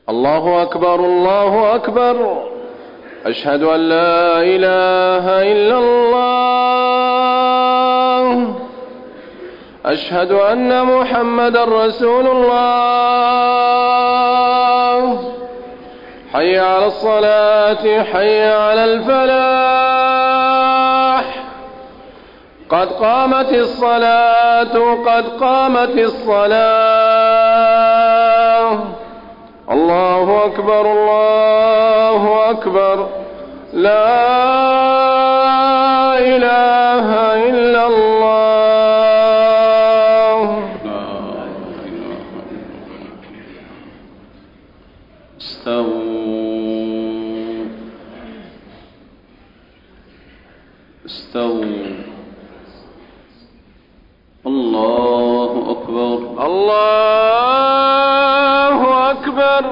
الله أكبر الله أكبر. أشهد أن لا إله إلا الله. أشهد أن محمدا رسول الله. حي على الصلاة حي على الفلاح. قد قامت الصلاة قد قامت الصلاة. الله أكبر الله أكبر. لا إله إلا الله. استووا. الله أكبر الله أكبر.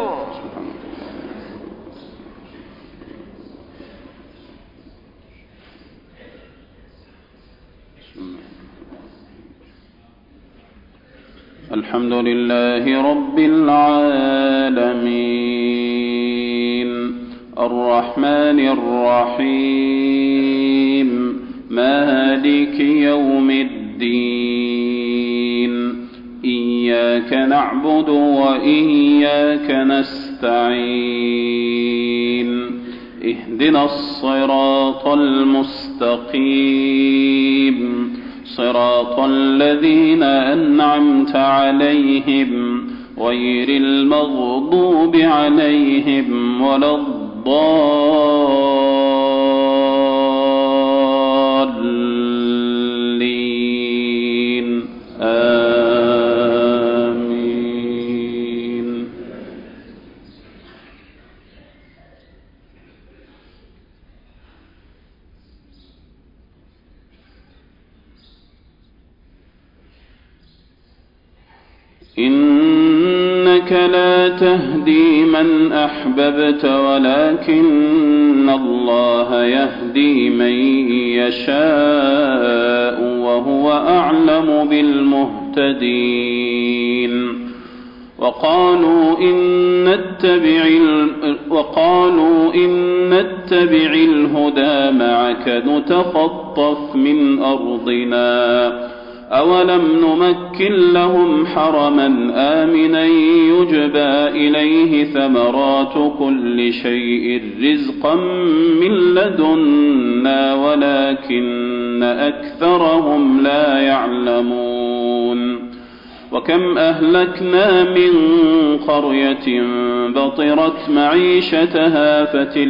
الحمد لله رب العالمين الرحمن الرحيم مالك يوم الدين إياك نعبد وإياك نستعين اهدنا الصراط المستقيم صراط الذين أنعمت عليهم غير المغضوب عليهم ولا الضالين آمين. إنك لا تهدي من أحببت ولكن الله يهدي من يشاء وهو أعلم بالمهتدين. وقالوا إن نتبع الهدى معك نتخطف من أرضنا أولم نمكن لهم حرما آمنا يجبى إليه ثمرات كل شيء رزقا من لدنا ولكن أكثرهم لا يعلمون. وكم أهلكنا من قرية بطرت معيشتها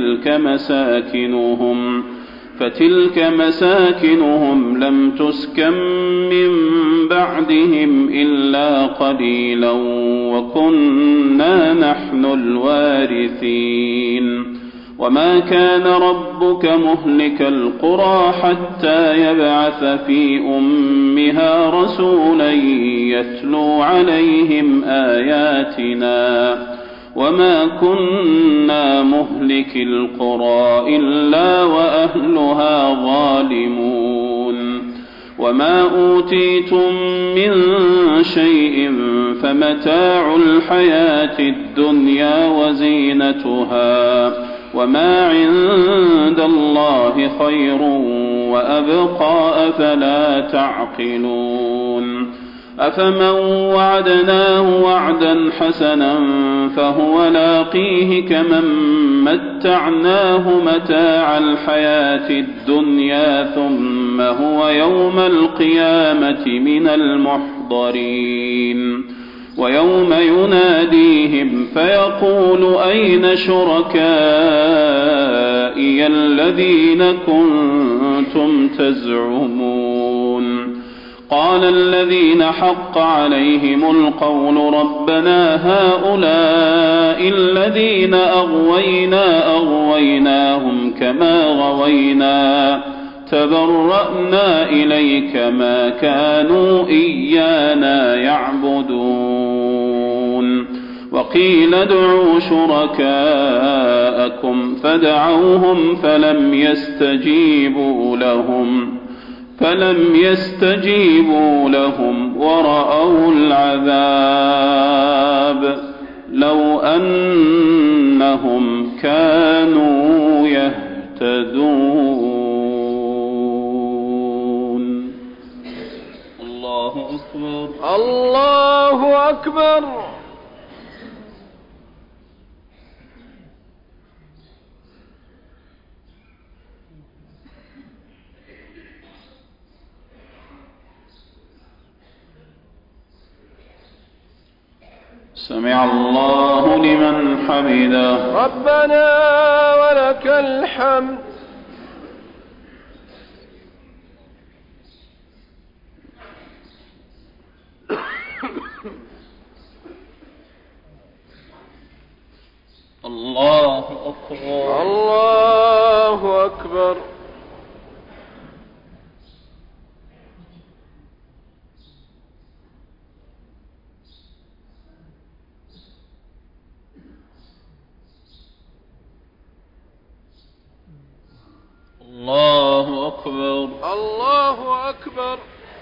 فتلك مساكنهم لم تسكن من بعدهم إلا قليلا وكنا نحن الوارثين. وما كان ربك مهلك القرى حتى يبعث في أمها رسولا يتلو عليهم آياتنا وما كنا مهلك القرى إلا وأهلها ظالمون. وما أوتيتم من شيء فمتاع الحياة الدنيا وزينتها وما عند الله خير وأبقى أفلا تعقلون. أفمن وعدناه وعدا حسنا فهو لاقيه كمن متعناه متاع الحياة الدنيا ثم هو يوم القيامة من المحضرين. ويوم يناديهم فيقول أين شركائي الذين كنتم تزعمون. قال الذين حق عليهم القول ربنا هؤلاء الذين أغويناهم كما غوينا تبرأنا إليك ما كانوا إيانا يعبدون. وقيل ادعوا شركاءكم فدعوهم فلم يستجيبوا لهم ورأوا العذاب لو أن إنهم كانوا يهتدون. الله أكبر. الله أكبر. سمع الله لمن حمده. ربنا ولك الحمد. الله أكبر. الله أكبر. الله أكبر. الله أكبر.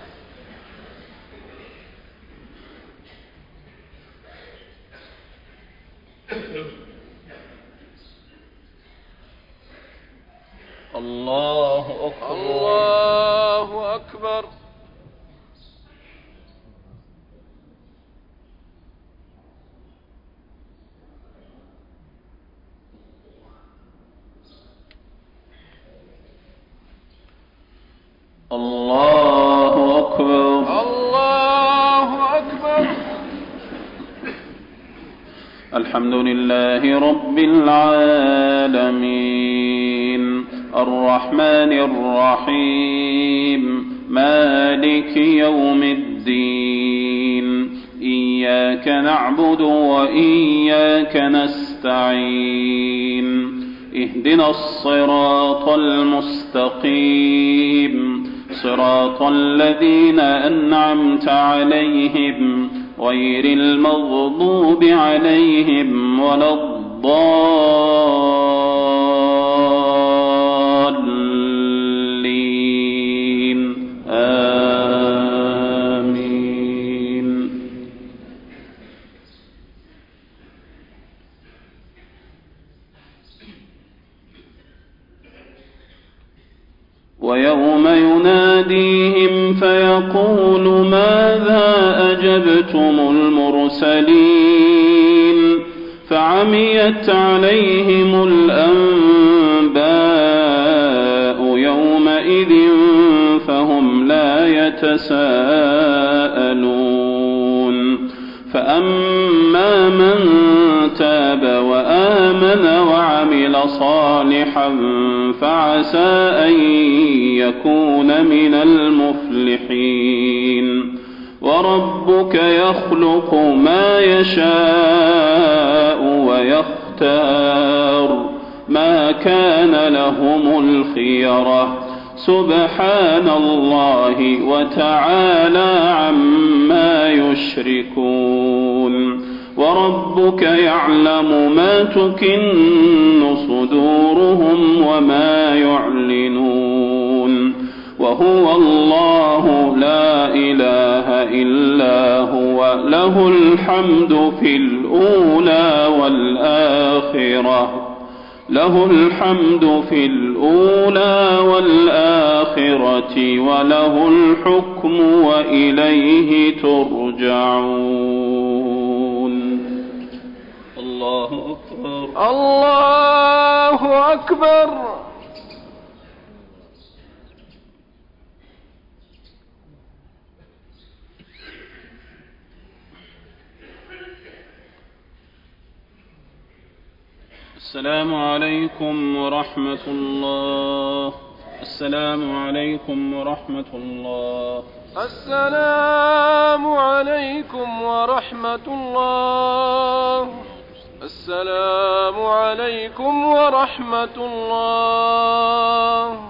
الله أكبر. الله أكبر. الله أكبر. الله أكبر. الحمد لله رب العالمين الرحمن الرحيم مالك يوم الدين إياك نعبد وإياك نستعين اهدنا الصراط المستقيم صراط الذين أنعمت عليهم غير المغضوب عليهم ولا الضالين آمين. ويوم يناديهم فيقول ماذا أجبتم المرسلين فعميت عليهم الأنباء يومئذ فهم لا يتساءلون. فأما من تاب وآمن وعمل صالحا فعسى أن يكون من المفلحين. وربك يخلق ما يشاء ويختار ما كان لهم الخيرة سبحان الله وتعالى عما يشركون. وربك يعلم ما تكن صدورهم وما يعلنون وهو الله لا إله إلا هو له الحمد في الأولى والآخرة له الحمد في الأولى والآخرة وله الحكم وإليه ترجعون. الله أكبر. الله أكبر. السلام عليكم ورحمة الله. السلام عليكم ورحمة الله. السلام عليكم ورحمة الله. السلام عليكم ورحمة الله.